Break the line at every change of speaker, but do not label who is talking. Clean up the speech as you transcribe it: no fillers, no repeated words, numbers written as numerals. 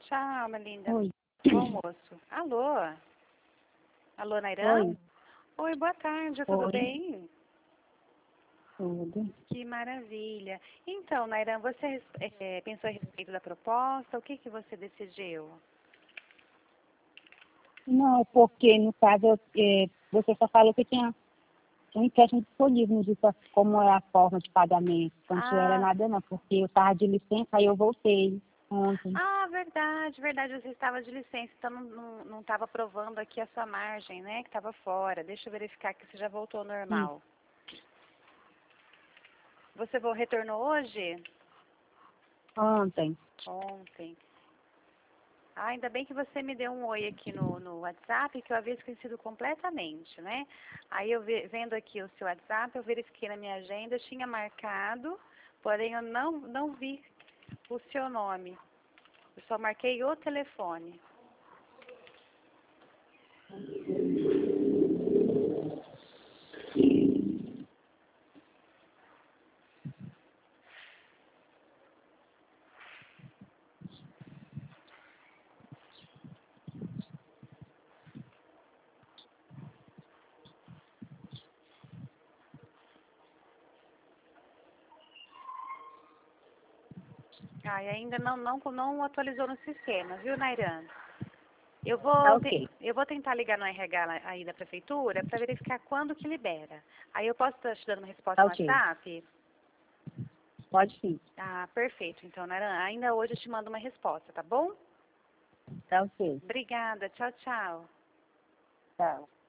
Tchau, minha linda.
Oi.
Bom almoço. Alô? Alô, Nairan?
Oi.
Oi, boa tarde, tudo
Oi.
bem?
Tudo.
Que maravilha. Então, Nairan, você pensou a respeito da proposta? O que você decidiu?
Não, porque no caso você só falou que tinha um empréstimo disponível, não disse como é a forma de pagamento. Quanto era
Ah,
nada não, porque eu estava de licença, aí eu voltei ontem.
verdade, verdade, você estava de licença, então não estava provando aqui a sua margem, né, que estava fora. Deixa eu verificar que você já voltou ao
Sim,
normal. Você retornou hoje?
ontem.
Ontem. Ah, ainda bem que você me deu um oi aqui no WhatsApp, que eu havia esquecido completamente, né? Aí eu vendo aqui o seu WhatsApp, eu verifiquei na minha agenda, tinha marcado, porém eu não vi o seu nome. Eu só marquei o telefone. Ah, e ainda não atualizou no sistema, viu, Nairan? Eu
Tá
vou,
ok.
eu vou tentar ligar no RH aí da prefeitura para verificar quando que libera. Aí eu posso estar te dando uma resposta
Tá
no
ok.
WhatsApp?
Pode sim.
Ah, perfeito. Então, Nairan, ainda hoje eu te mando uma resposta, tá bom?
Tá ok.
Obrigada. Tchau, tchau.
Tchau.